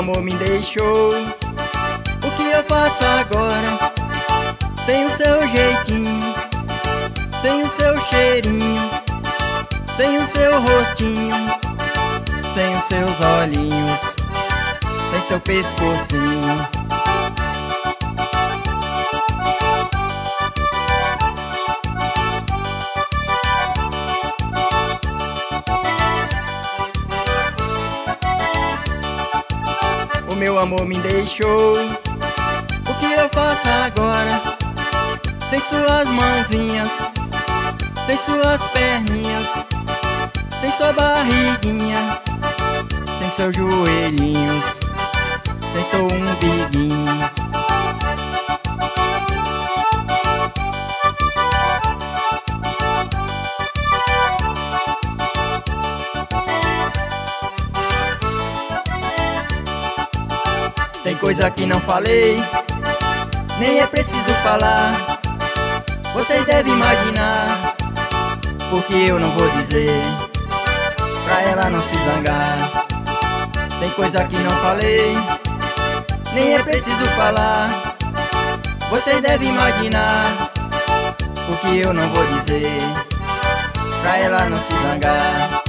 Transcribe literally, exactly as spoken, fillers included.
amor me deixou. O que eu faço agora? Sem o seu jeitinho, sem o seu cheirinho, sem o seu rostinho, sem os seus olhinhos, sem seu pescocinho. O meu amor me deixou. O que eu faço agora? Sem suas mãozinhas, sem suas perninhas, sem sua barriguinha, sem seus joelhinhos, sem seu umbiguinho. Tem coisa que não falei, nem é preciso falar. Vocês devem imaginar, porque eu não vou dizer, pra ela não se zangar. Tem coisa que não falei, nem é preciso falar. Vocês devem imaginar, porque eu não vou dizer, pra ela não se zangar.